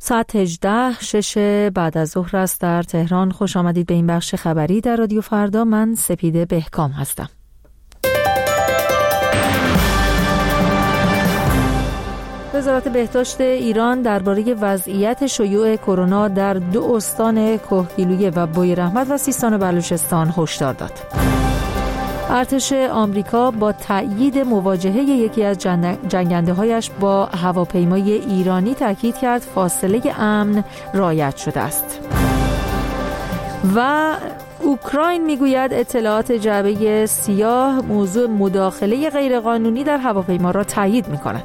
ساعت 18:06 بعد از ظهر است در تهران. خوش آمدید به این بخش خبری در رادیو فردا. من سپیده بهکام هستم. وزارت بهداشت ایران درباره وضعیت شیوع کرونا در 2 استان کهگیلویه و بویراحمد و سیستان و بلوچستان هشدار داد. ارتش آمریکا با تأیید مواجهه یکی از جنگنده‌هایش با هواپیمای ایرانی تاکید کرد فاصله امن رعایت شده است. و اوکراین میگوید اطلاعات جعبه سیاه موضوع مداخله غیرقانونی در هواپیما را تأیید می‌کند.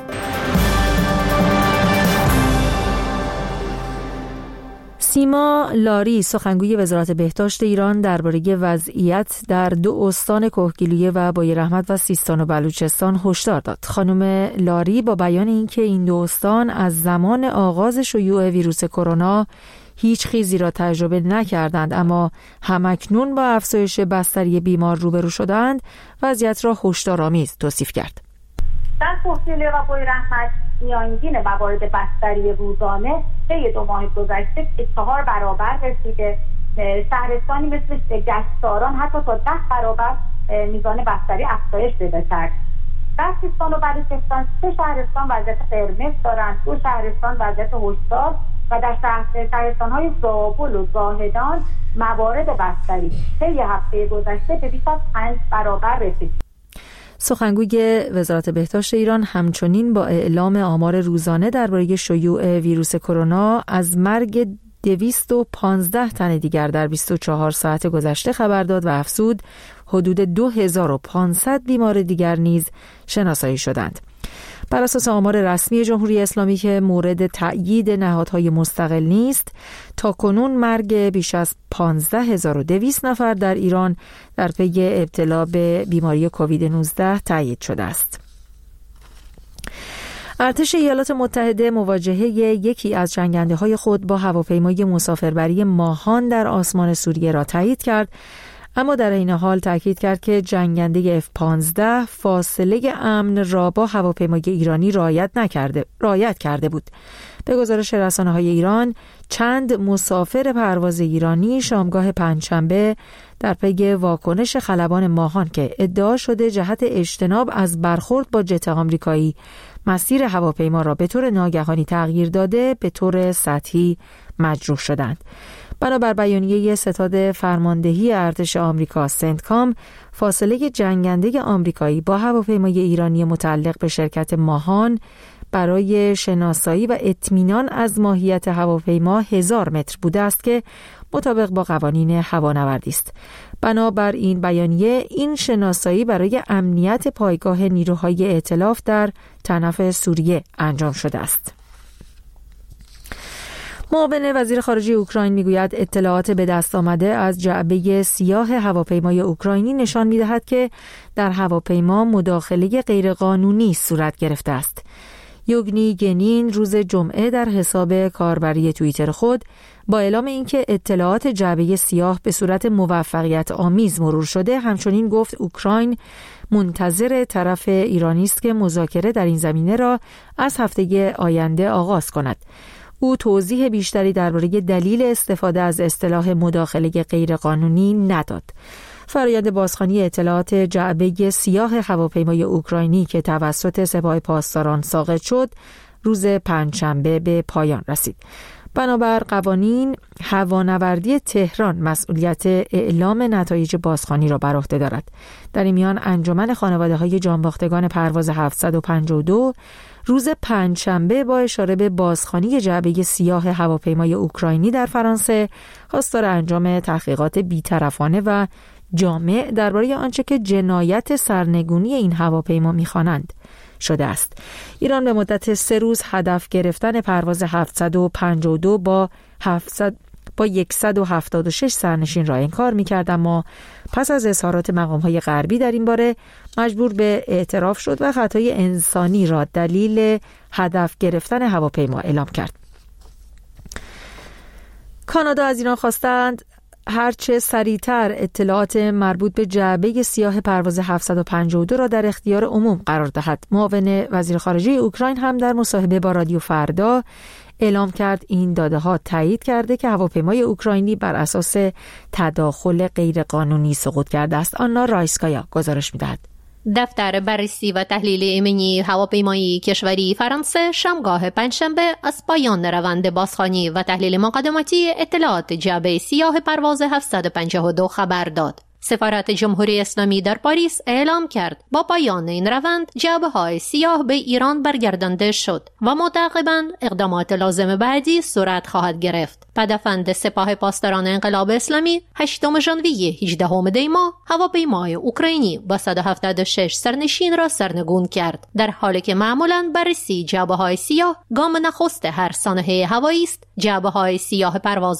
سیما لاری سخنگوی وزارت بهداشت ایران درباره وضعیت در 2 استان کهگیلویه و بویراحمد و سیستان و بلوچستان هشدار داد. خانم لاری با بیان اینکه این 2 استان از زمان آغاز شیوع ویروس کرونا هیچ خیزی را تجربه نکردند، اما همکنون با افزایش بستری بیمار روبرو شدند، وضعیت را هشدارآمیز توصیف کرد. در کهگیلویه و بویراحمد میانگین موارد بستری روزانه طی 2 ماه گذشته به 4 برابر رسیده. شهرستانی مثل گشتاران حتی تا 10 برابر میزان بستری افزایش پیدا کرد. در سیستان و بلوچستان 3 شهرستان وضعیت قرمز دارند، 2 شهرستان وضعیت هشدار و در شهرستان‌های زابل و زاهدان موارد بستری طی هفته گذشته به بیش از 5 برابر رسید. سخنگوی وزارت بهداشت ایران همچنین با اعلام آمار روزانه درباره شیوع ویروس کرونا از مرگ 215 تن دیگر در 24 ساعت گذشته خبر داد و افزود حدود 2500 بیمار دیگر نیز شناسایی شدند. بر اساس آمار رسمی جمهوری اسلامی که مورد تأیید نهادهای مستقل نیست، تا کنون مرگ بیش از 15200 نفر در ایران در پی ابتلا به بیماری کووید 19 تأیید شده است. ارتش ایالات متحده مواجهه یکی از جنگنده‌های خود با هواپیمای مسافربری ماهان در آسمان سوریه را تایید کرد، اما در این حال تاکید کرد که جنگنده F-15 فاصله امن را با هواپیمای ایرانی رعایت کرده بود. به گزارش رسانه‌های ایران، چند مسافر پرواز ایرانی شامگاه پنجشنبه در پی واکنش خلبان ماهان که ادعا شده جهت اجتناب از برخورد با جت آمریکایی مسیر هواپیما را به طور ناگهانی تغییر داده به طور سطحی مجروح شدند. بنابر بیانیه ستاد فرماندهی ارتش آمریکا سنتکام، فاصله جنگنده آمریکایی با هواپیمای ایرانی متعلق به شرکت ماهان برای شناسایی و اطمینان از ماهیت هواپیما 1000 متر بوده است که مطابق با قوانین هوانوردی است. بنابر این بیانیه، این شناسایی برای امنیت پایگاه نیروهای ائتلاف در طنف سوریه انجام شده است. معاون وزیر خارجه اوکراین میگوید اطلاعات به دست آمده از جعبه سیاه هواپیمای اوکراینی نشان میدهد که در هواپیما مداخله غیرقانونی صورت گرفته است. یوگنی گنین روز جمعه در حساب کاربری توییتر خود با اعلام اینکه اطلاعات جعبه سیاه به صورت موفقیت آمیز مرور شده، همچنین گفت اوکراین منتظر طرف ایرانی است که مذاکره در این زمینه را از هفته آینده آغاز کند. او توضیح بیشتری درباره دلیل استفاده از اصطلاح مداخله غیرقانونی نداد. فرآیند بازخوانی اطلاعات جعبه سیاه هواپیمای اوکراینی که توسط سپاه پاسداران ساقط شد، روز پنجشنبه به پایان رسید. بنابر قوانین، هوانوردی تهران مسئولیت اعلام نتایج بازخوانی را بر عهده دارد. در این میان انجمن خانواده‌های جانباختگان پرواز 752 روز پنجشنبه با اشاره به بازخوانی جعبه سیاه هواپیمای اوکراینی در فرانسه خواستار انجام تحقیقات بی‌طرفانه و جامع درباره آنچه که جنایت سرنگونی این هواپیما می‌خوانند شده است. ایران به مدت 3 روز هدف گرفتن پرواز 752 با 176 سرنشین را انکار می‌کرد، اما پس از اظهارات مقام‌های غربی در این باره مجبور به اعتراف شد و خطای انسانی را دلیل هدف گرفتن هواپیما اعلام کرد. کانادا از ایران خواستند هرچه سریعتر اطلاعات مربوط به جعبه سیاه پرواز 752 را در اختیار عموم قرار دهد. معاون وزیر خارجه اوکراین هم در مصاحبه با رادیو فردا اعلام کرد این داده‌ها تایید کرده که هواپیمای اوکراینی بر اساس تداخل غیرقانونی سقوط کرده است. آنا رایسکایا گزارش می‌دهد. دفتر بررسی و تحلیل ایمنی هواپیمایی کشوری فرانسه شنبه پنجشنبه از پایان روند بازخوانی و تحلیل مقدماتی اطلاعات جعبه سیاه پرواز 752 خبر داد. سفارت جمهوری اسلامی در پاریس اعلام کرد با پایان این روند جعبه‌های سیاه به ایران برگردانده شد و متعاقباً اقدامات لازم بعدی صورت خواهد گرفت. پدافند سپاه پاسداران انقلاب اسلامی 8 ژانویه 18 دی ماه هواپیمای اوکراینی با 176 سرنشین را سرنگون کرد، در حالی که معمولاً بررسی جعبه‌های سیاه گام نخست هر سانحه هوایی است. جعبه‌های سیاه پرواز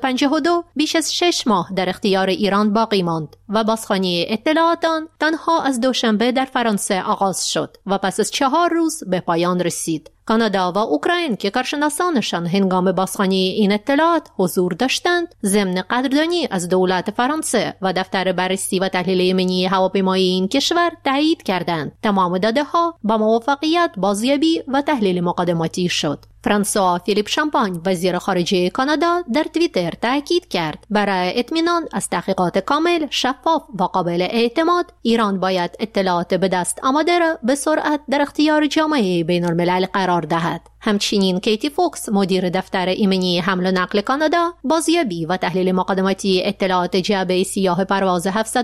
752 بیش از 6 ماه در اختیار ایران باقی ماند و بازخوانی اطلاعات آن تنها از دوشنبه در فرانسه آغاز شد و پس از 4 روز به پایان رسید. کانادا و اوکراین که کارشناسانشان هنگام بازخوانی این اطلاعات حضور داشتند، ضمن قدردانی از دولت فرانسه و دفتر بررسی و تحلیل ایمنی هواپیمایی این کشور تایید کردند تمام داده‌ها با موفقیت بازیابی و تحلیل مقدماتی شد. فرانسوا فیلیپ شامپاین وزیر خارجه کانادا در توییتر تاکید کرد برای اطمینان از تحقیقات کامل، شفاف و قابل اعتماد، ایران باید اطلاعات به دست آمده را به سرعت در اختیار جامعه بین‌الملل قرار دهد. همچنین کیتی فوکس مدیر دفتر ایمنی حمل و نقل کانادا بازیابی و تحلیل مقدماتی اطلاعات جعبه سیاه پرواز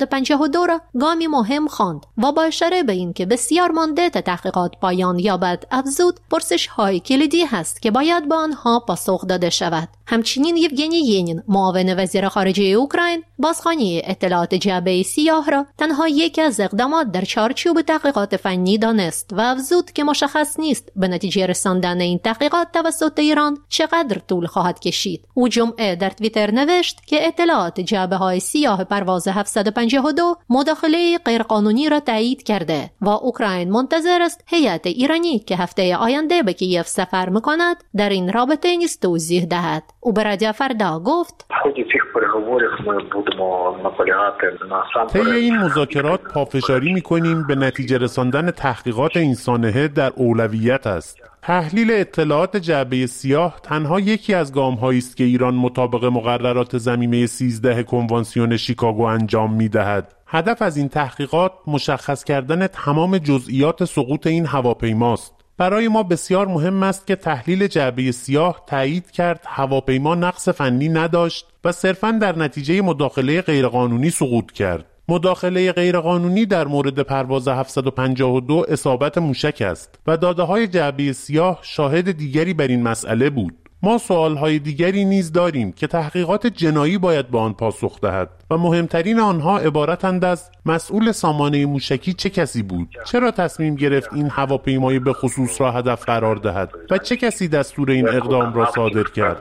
752 را گامی مهم خواند و با اشاره به اینکه بسیار مانده تا تحقیقات پایان یابد افزود پرسش‌های کلیدی هست که باید با آنها پاسخ داده شود. همچنین یوگنی ینین معاون وزیر خارجه اوکراین بازخوانی اطلاعات جعبه سیاه را تنها یکی از اقدامات در چارچوب تحقیقات فنی دانست و افزود که مشخص نیست به نتیجه رساندن این تحقیقات توسط ایران چقدر طول خواهد کشید. او جمعه در توییتر نوشت که اطلاعات جعبه‌های سیاه پرواز 752 مداخله غیرقانونی را تایید کرده و اوکراین منتظر است هیئت ایرانی که هفته آینده به کیف سفر می‌کند در این رابطه نیز توضیح دهد. او به رادیو فردا گفت: طی این مذاکرات پافشاری می‌کنیم به نتیجه رساندن تحقیقات این سانحه در اولویت است. تحلیل اطلاعات جعبه سیاه تنها یکی از گام‌هایی است که ایران مطابق مقررات ضمیمه 13 کنوانسیون شیکاگو انجام می‌دهد. هدف از این تحقیقات مشخص کردن تمام جزئیات سقوط این هواپیماست. برای ما بسیار مهم است که تحلیل جعبه سیاه تایید کرد هواپیما نقص فنی نداشت و صرفاً در نتیجه مداخله غیرقانونی سقوط کرد. مداخله غیرقانونی در مورد پرواز 752 اصابت موشک است و داده‌های جعبه سیاه شاهد دیگری بر این مسئله بود. ما سوالهای دیگری نیز داریم که تحقیقات جنایی باید به آن پاسخ دهد و مهمترین آنها عبارتند از مسئول سامانه موشکی چه کسی بود، چرا تصمیم گرفت این هواپیمای به خصوص را هدف قرار دهد و چه کسی دستور این اقدام را صادر کرد.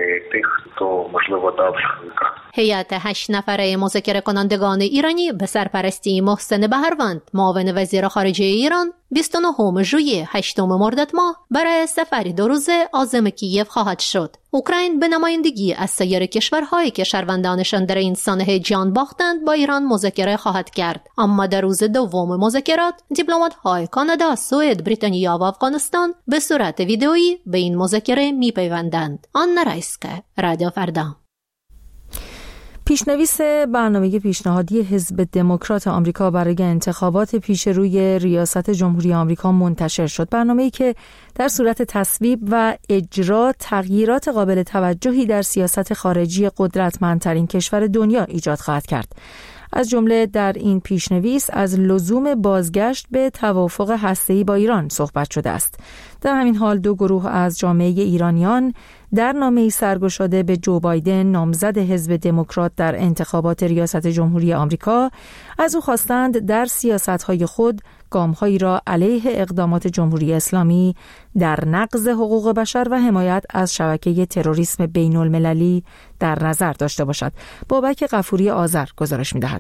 هیئت 8 نفره مذاکره کنندگان ایرانی به سرپرستی محسن بهروند معاون وزیر خارجه ایران 29 ژوئیه 8 مرداد ماه برای سفری 2 روزه عازم کیف خواهد شد. اوکراین به نمایندگی از سایر کشورهایی که شهروندانشان در این سانحه جان باختند با ایران مذاکره خواهد کرد، اما در روز دوم مذاکرات دیپلمات‌های کانادا، سوئد، بریتانیا و افغانستان به صورت ویدئویی به این مذاکره می‌پیوندند. آنا رایسکا، رادیو فردا. پیشنویس برنامه پیشنهادی حزب دموکرات آمریکا برای انتخابات پیش روی ریاست جمهوری آمریکا منتشر شد. برنامه‌ای که در صورت تصویب و اجرا تغییرات قابل توجهی در سیاست خارجی قدرتمندترین کشور دنیا ایجاد خواهد کرد. از جمله در این پیشنویس از لزوم بازگشت به توافق هسته‌ای با ایران صحبت شده است. در همین حال 2 گروه از جامعه ایرانیان در نامه‌ای سرگشاده به جو بایدن نامزد حزب دموکرات در انتخابات ریاست جمهوری آمریکا از او خواستند در سیاست‌های خود گام‌هایی را علیه اقدامات جمهوری اسلامی در نقض حقوق بشر و حمایت از شبکه تروریسم بین‌المللی در نظر داشته باشد. بابک غفوری آذر گزارش می‌دهد.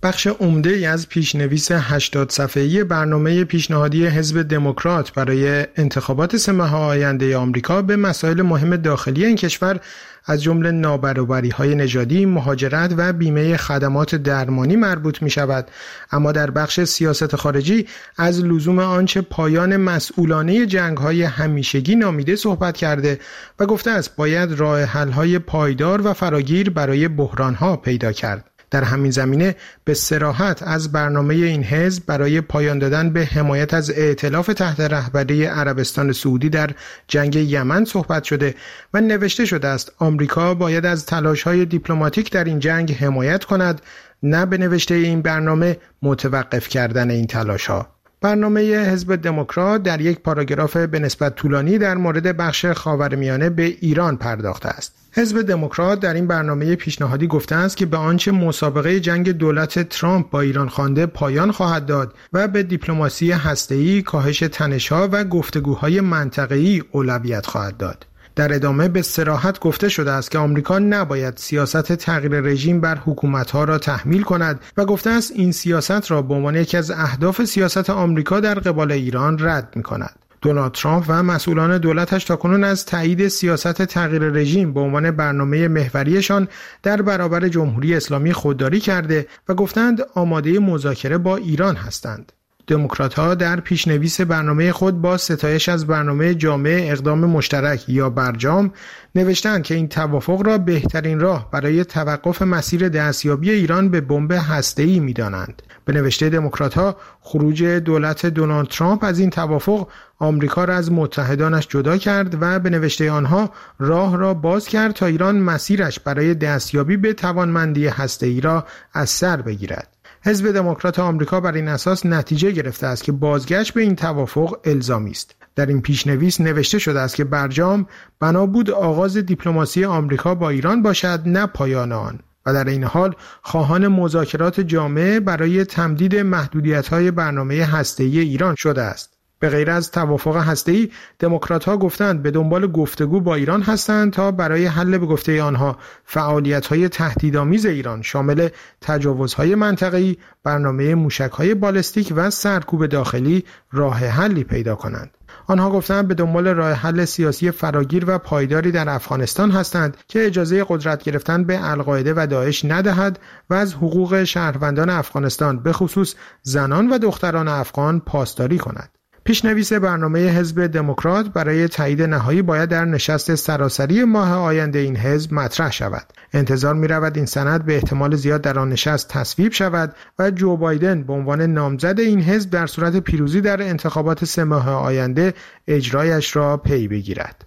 بخش عمده‌ای از پیشنویس 80 صفحه‌ای برنامه پیشنهادی حزب دموکرات برای انتخابات 3 ماه آینده آمریکا به مسائل مهم داخلی این کشور از جمله نابرابری‌های نژادی، مهاجرت و بیمه خدمات درمانی مربوط می‌شود، اما در بخش سیاست خارجی از لزوم آنچه پایان مسئولانه جنگ‌های همیشگی نامیده صحبت کرده و گفته است باید راه حل‌های پایدار و فراگیر برای بحران‌ها پیدا کرد. در همین زمینه به صراحت از برنامه این حزب برای پایان دادن به حمایت از ائتلاف تحت رهبری عربستان سعودی در جنگ یمن صحبت شده و نوشته شده است آمریکا باید از تلاش‌های دیپلماتیک در این جنگ حمایت کند، نه به نوشته این برنامه متوقف کردن این تلاش‌ها. برنامه حزب دموکرات در یک پاراگراف به نسبت طولانی در مورد بخش خاورمیانه به ایران پرداخته است. حزب دموکرات در این برنامه پیشنهادی گفته است که به آنچه مسابقه جنگ دولت ترامپ با ایران خوانده پایان خواهد داد و به دیپلماسی هسته‌ای، کاهش تنش‌ها و گفتگوهای منطقه‌ای اولویت خواهد داد. در ادامه به صراحت گفته شده است که آمریکا نباید سیاست تغییر رژیم بر حکومت‌ها را تحمیل کند و گفته است این سیاست را به عنوان یکی از اهداف سیاست آمریکا در قبال ایران رد می‌کند. دونالد ترامپ و مسئولان دولتش تاکنون از تایید سیاست تغییر رژیم به عنوان برنامه محوریشان در برابر جمهوری اسلامی خودداری کرده و گفتند آماده مذاکره با ایران هستند. دموکرات‌ها در پیشنویس برنامه خود با ستایش از برنامه جامع اقدام مشترک یا برجام نوشتند که این توافق را بهترین راه برای توقف مسیر دستیابی ایران به بمب هسته‌ای می‌دانند. به نوشته دموکرات‌ها خروج دولت دونالد ترامپ از این توافق آمریکا را از متحدانش جدا کرد و به نوشته آنها راه را باز کرد تا ایران مسیرش برای دستیابی به توانمندی هسته‌ای را از سر بگیرد. حزب دموکرات آمریکا بر این اساس نتیجه گرفته است که بازگشت به این توافق الزامی است. در این پیشنویس نوشته شده است که برجام بنا بود آغاز دیپلماسی آمریکا با ایران باشد، نه پایان آن، و در این حال خواهان مذاکرات جامع برای تمدید محدودیت‌های برنامه هسته‌ای ایران شده است. به غیر از توافق هسته‌ای، دموکرات‌ها گفتند به دنبال گفتگو با ایران هستند تا برای حل به گفته آنها فعالیت‌های تهدیدآمیز ایران شامل تجاوزهای منطقه‌ای، برنامه موشک‌های بالستیک و سرکوب داخلی راه حلی پیدا کنند. آنها گفتند به دنبال راه حل سیاسی فراگیر و پایداری در افغانستان هستند که اجازه قدرت گرفتن به القاعده و داعش ندهد و از حقوق شهروندان افغانستان به خصوص زنان و دختران افغان پاسداری کند. پیشنویس برنامه حزب دموکرات برای تایید نهایی باید در نشست سراسری ماه آینده این حزب مطرح شود. انتظار می‌رود این سند به احتمال زیاد در آن نشست تصویب شود و جو بایدن به عنوان نامزد این حزب در صورت پیروزی در انتخابات 3 ماه آینده اجرایش را پی بگیرد.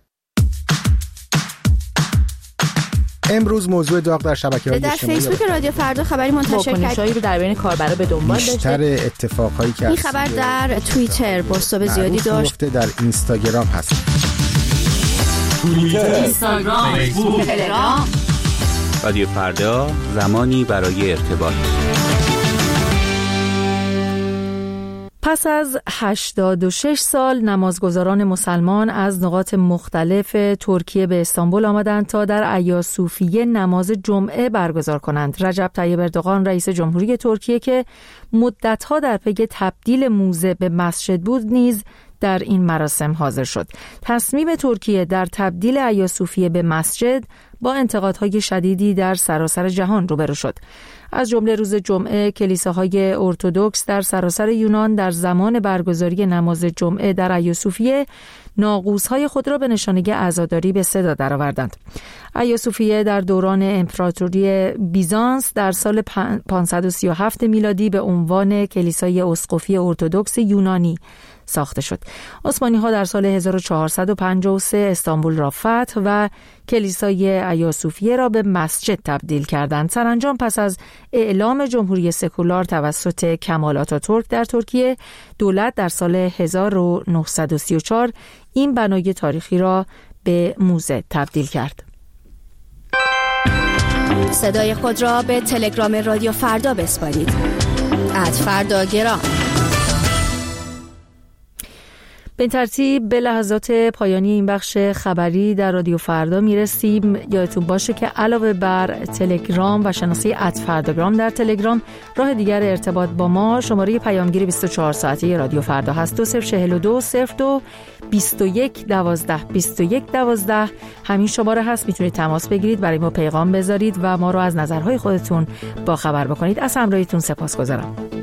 امروز موضوع داغ در شبکه‌های اجتماعی در فیسبوک رادیو فردا خبری منتشر کرد رو در بین کاربرا به دنبال داشته. بیشتر اتفاقایی که این خبر در توییتر بازتاب زیادی داشت. در اینستاگرام هست. توییتر، اینستاگرام، فیسبوک، تلگرام. رادیو فردا، زمانی برای ارتباط. پس از 86 سال نمازگزاران مسلمان از نقاط مختلف ترکیه به استانبول آمدند تا در ایاصوفیه نماز جمعه برگزار کنند. رجب طیب اردوغان رئیس جمهوری ترکیه که مدتها در پی تبدیل موزه به مسجد بود نیز در این مراسم حاضر شد. تصمیم ترکیه در تبدیل ایاصوفیه به مسجد با انتقادهای شدیدی در سراسر جهان روبرو شد. از جمله روز جمعه کلیساهای ارتدوکس در سراسر یونان در زمان برگزاری نماز جمعه در ایاصوفیه ناقوس‌های خود را به نشانه عزاداری به صدا درآوردند. ایاصوفیه در دوران امپراتوری بیزانس در سال 537 میلادی به عنوان کلیسای اسقفی ارتدوکس یونانی ساخته شد. عثمانی‌ها در سال 1453 استانبول را فتح و کلیسای ایاصوفیه را به مسجد تبدیل کردند. سرانجام پس از اعلام جمهوری سکولار توسط کمال آتاتورک در ترکیه، دولت در سال 1934 این بنای تاریخی را به موزه تبدیل کرد. صدای خود را به تلگرام رادیو فردا بسپارید. @فرداگرام. به این ترتیب به لحظات پایانی این بخش خبری در رادیو فردا میرسیم. یادتون باشه که علاوه بر تلگرام و شناسه @فرداگرام در تلگرام، راه دیگر ارتباط با ما شماره پیامگیر 24 ساعته رادیو فردا هست. 2042 02 21 12 21 12 همین شماره هست. میتونید تماس بگیرید، برای ما پیغام بذارید و ما رو از نظرهای خودتون با خبر بکنید. از همراهیتون سپاسگزارم.